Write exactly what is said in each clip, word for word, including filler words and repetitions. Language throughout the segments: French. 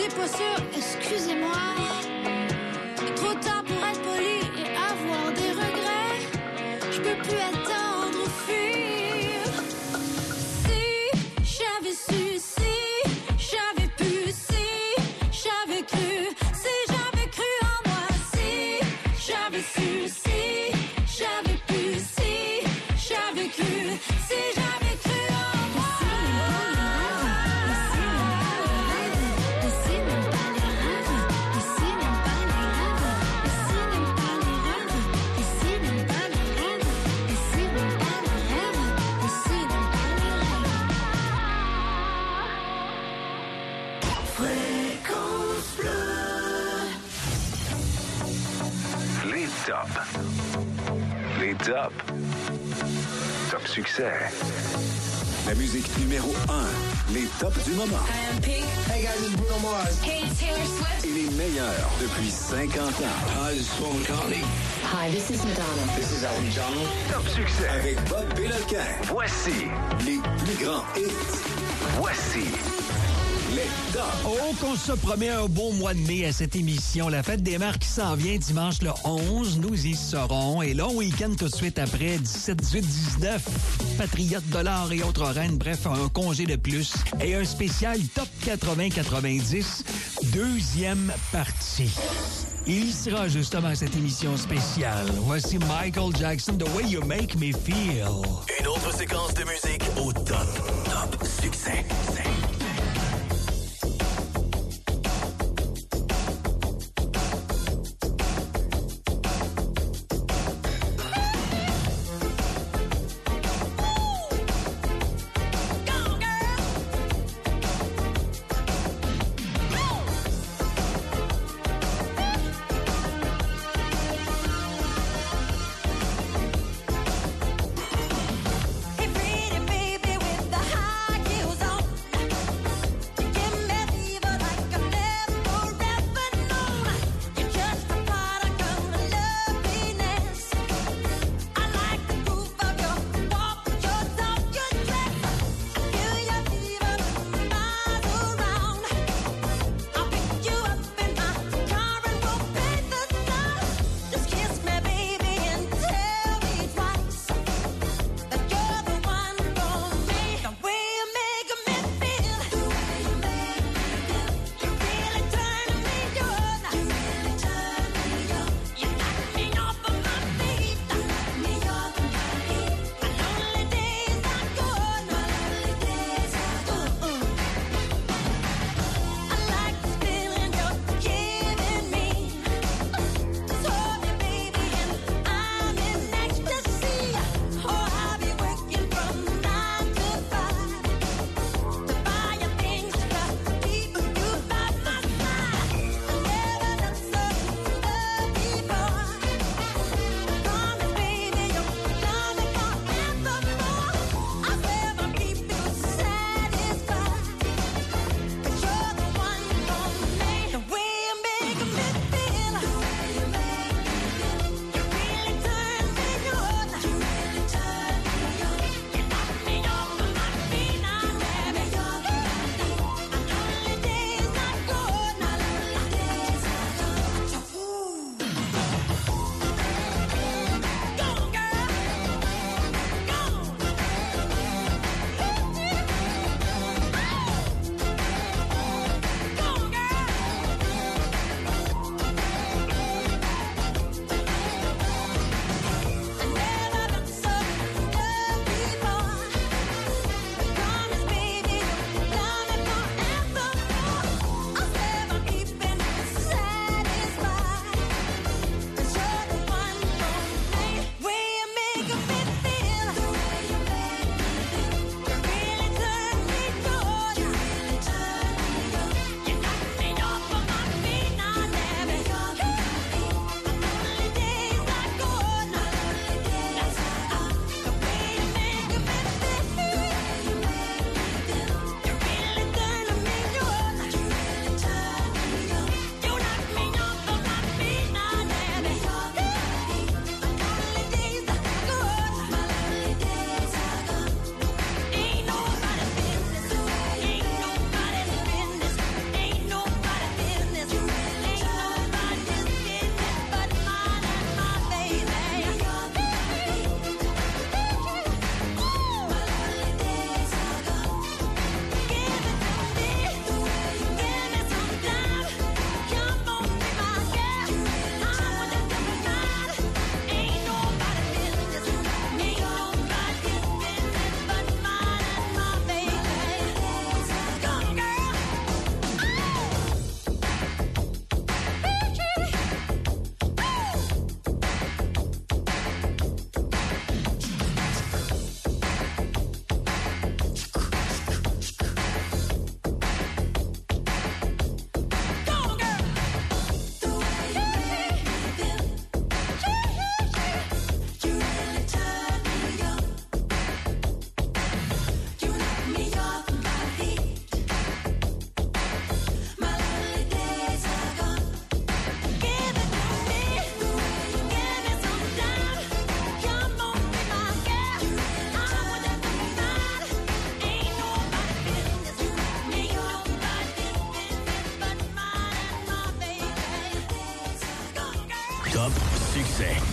J'étais pas sûre, excusez-moi. Trop tard pour être poli et avoir des regrets. Je peux plus attendre ou fuir. Si j'avais su, si j'avais pu, si j'avais cru, si j'avais cru en moi, si j'avais su, si j'avais pu, si j'avais cru, si j'avais cru en moi. Les tops. Les tops. Top succès. La musique numéro un. Les tops du moment. I am Pink. Hey guys, it's Bruno Mars. Hey, it's Taylor Swift. Et les meilleurs depuis cinquante ans. Hi, this is Paul McCartney. Hi, this is Madonna. This is Elton John. Top succès. Avec Bob Péloquin. Voici les plus grands hits. Voici les tops. Oh, qu'on se promet un beau mois de mai à cette émission. La fête des mères qui s'en vient dimanche le onze. Nous y serons. Et long week-end tout de suite après, dix-sept, dix-huit, dix-neuf. Patriotes, dollars et autres reines. Bref, un congé de plus. Et un spécial Top quatre-vingts quatre-vingt-dix. Deuxième partie. Il sera justement à cette émission spéciale. Voici Michael Jackson, The Way You Make Me Feel. Une autre séquence de musique au top, top succès. Hey, pretty baby with the high heels on.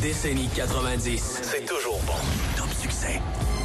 décennie quatre-vingt-dix. C'est toujours bon. Top succès.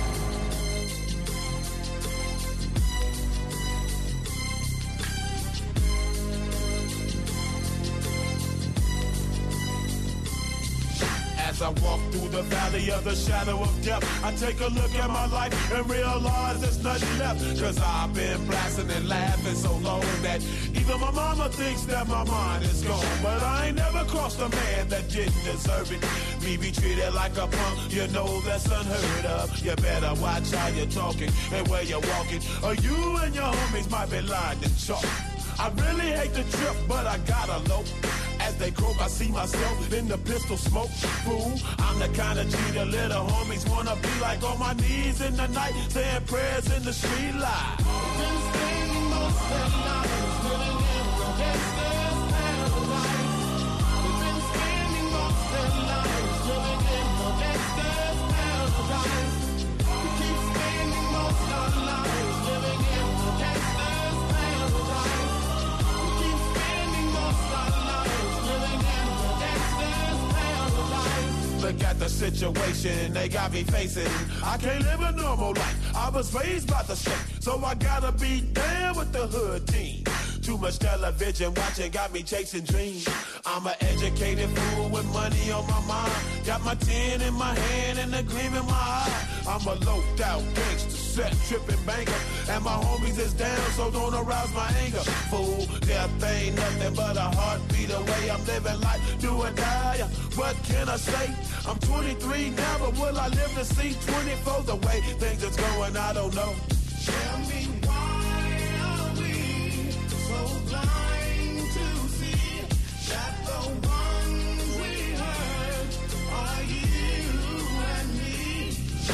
As I walk through the valley of the shadow of death, I take a look at my life and realize there's nothing left. Cause I've been blasting and laughing so long that even my mama thinks that my mind is gone. But I ain't never crossed a man that didn't deserve it. Me be treated like a punk, you know that's unheard of. You better watch how you're talking and where you're walking, or you and your homies might be lying in chalk. I really hate the trip, but I gotta low. As they croak, I see myself in the pistol smoke. Fool, I'm the kind of G the little homies wanna be like, on my knees in the night, saying prayers in the street light. Been spending most of their lives living in the gangster's paradise. We've been spending most of their lives living in the gangster's paradise. We keep spending most of our lives living in the gangster's paradise. We keep spending most of our lives living in the gangster's paradise. Look at the situation they got me facing. I can't live a normal life. I was raised by the state, so I gotta be down with the hood team. Too much television watching got me chasing dreams. I'm an educated fool with money on my mind. Got my tin in my hand and a gleam in my eye. I'm a loped out gangster, set tripping banker, and my homies is down, so don't arouse my anger. Fool, death ain't nothing but a heartbeat away. I'm living life, do or die. What can I say? I'm twenty-three now, but will I live to see twenty-four? The way things is going, I don't know. Tell me why are we so blind to see that the ones we hurt are you and me?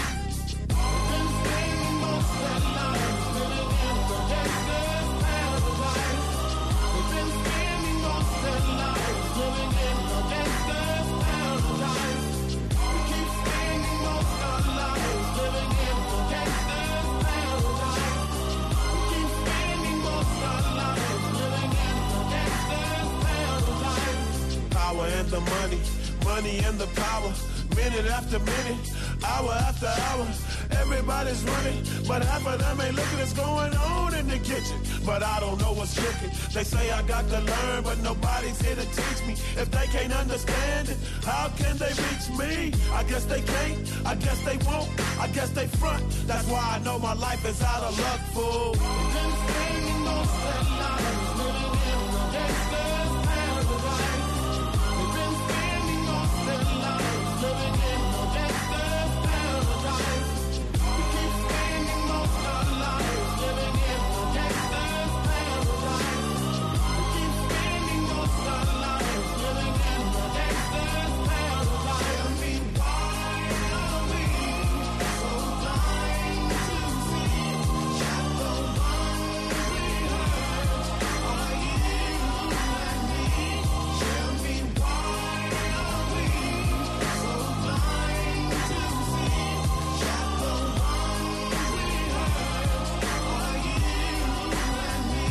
We've been spending most of our lives living in the gangster's paradise. We've been spending most of our lives living in the gangster's paradise. We keep spending most of our lives living in the gangster's paradise. We keep spending most of our lives living in the gangster's paradise. Power and the money, money and the power. Minute after minute, hour after hour, everybody's running, but half of them ain't looking what's going on in the kitchen. But I don't know what's cooking. They say I got to learn, but nobody's here to teach me. If they can't understand it, how can they reach me? I guess they can't, I guess they won't, I guess they front. That's why I know my life is out of luck, fool. We've been spending most of our lives living in the gangster's paradise. We've been spending most of our lives living in the gangster's paradise. We keep spending most of our lives living in the gangster's paradise. We keep spending most of our lives living in the gangster's paradise. Tell me why are we so blind to see that the ones we hurt are you and me? Tell me why are we so blind to see that the ones we hurt are you and me?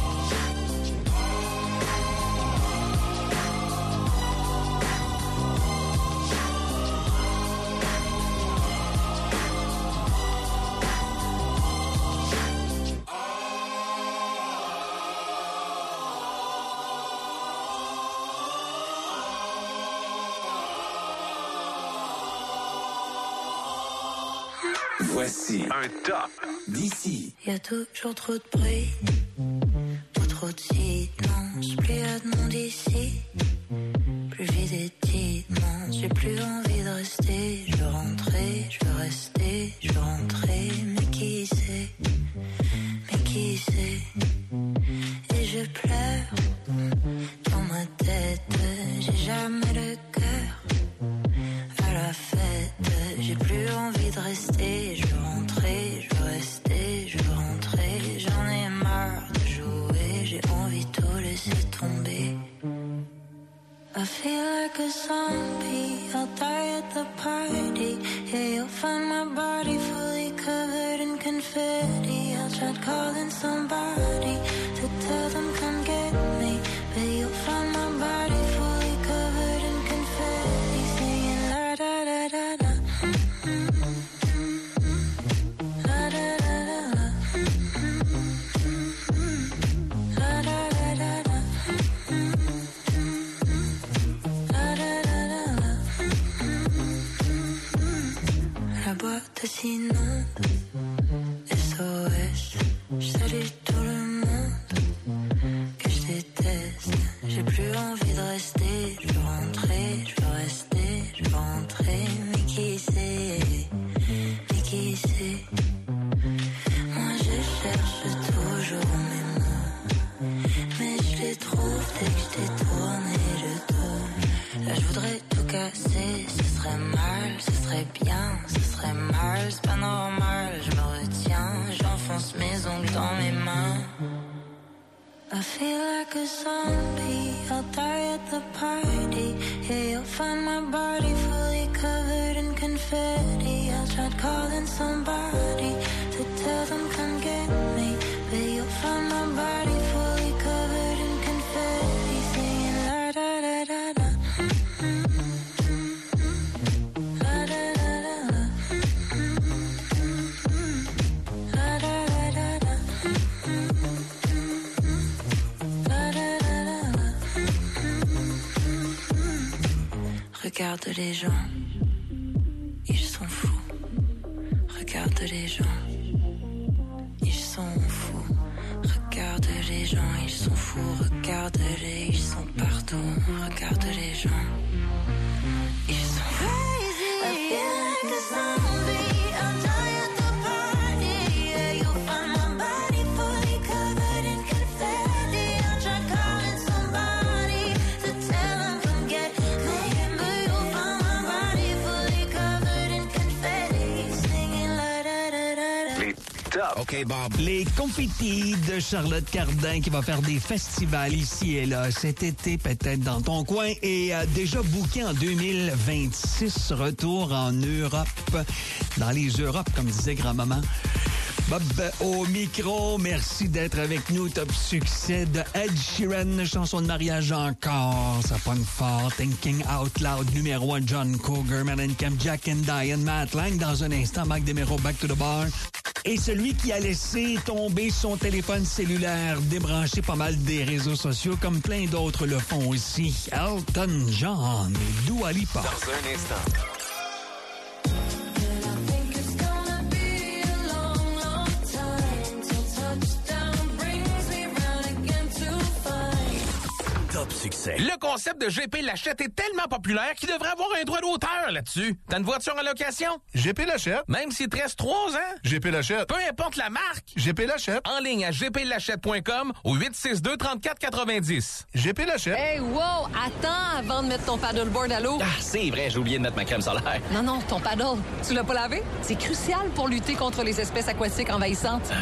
Voici un top d'ici. Y a toujours trop de bruit, ou trop de silence. Plus y a de monde ici, plus je vis des dimanches. J'ai plus envie de rester, je veux rentrer, je veux rester, je veux rentrer. Mais qui sait, mais qui sait. Et je pleure dans ma tête, j'ai jamais le cœur à la fête. J'ai plus envie de rester, je veux rentrer, je veux rester, je veux rentrer. J'en ai marre de jouer, j'ai envie de tout laisser tomber. I feel like a zombie, I'll die at the party. Yeah, you'll find my body fully covered in confetti. I'll try calling somebody to tell them come get me, but you'll find my body fully covered in confetti. Singing monde. S O S, je salue tout le monde que je déteste. J'ai plus envie de rester, je veux rentrer, je veux rester, je veux rentrer. Mais qui sait, mais qui sait. Moi je cherche toujours mes mots, mais je les trouve dès que je t'ai tourné le dos. Là je voudrais tout casser, ce serait mal, ce serait bien, ce serait mal, c'est pas normal. Je me retiens, j'enfonce mes ongles dans mes mains. I feel like a zombie, I'll die at the party. Yeah, you'll find my body fully covered in confetti. I tried calling somebody to tell them come get me, but you'll find my body fully covered in confetti. Singing la da da da da. La da da da da. La da da da da. Regarde les gens, ils sont fous. Regarde les gens, ils sont fous. Regarde les gens, ils sont fous. Regarde-les, ils sont partout. Regarde les gens, ils sont fous. I feel like a zombie, I'll die at the party. Yeah, you'll find my body fully covered in confetti. I'll try calling somebody to tell them come get me, but you'll find my body fully covered in confetti. Singing la da da da da. Les tops. OK, Bob. Les Confettis de Charlotte Cardin qui va faire des festivals ici et là cet été, peut-être dans ton coin, et euh, déjà booké en deux mille vingt-six, retour en Europe, dans les Europes, comme disait grand-maman. Bob au micro, merci d'être avec nous. Top succès de Ed Sheeran, chanson de mariage encore, ça pogne fort. Thinking Out Loud, numéro un, John Cougar, Mellencamp, Jack and Diane, Matt Lang. Dans un instant, Marc Desméraud, Back to the Bar. Et celui qui a laissé tomber son téléphone cellulaire, débranché pas mal des réseaux sociaux, comme plein d'autres le font aussi, Elton John et Dua Lipa. Dans un instant. Top succès. Le concept de G P Lachette est tellement populaire qu'il devrait avoir un droit d'auteur là-dessus. T'as une voiture en location? G P Lachette. Même s'il te reste trois ans? G P Lachette. Peu importe la marque. G P Lachette. En ligne à g p lachette point com ou huit six deux, trente-quatre quatre-vingt-dix. G P Lachette. Hey, wow! Attends avant de mettre ton paddleboard à l'eau. Ah, c'est vrai, j'ai oublié de mettre ma crème solaire. Non, non, ton paddle. Tu l'as pas lavé? C'est crucial pour lutter contre les espèces aquatiques envahissantes.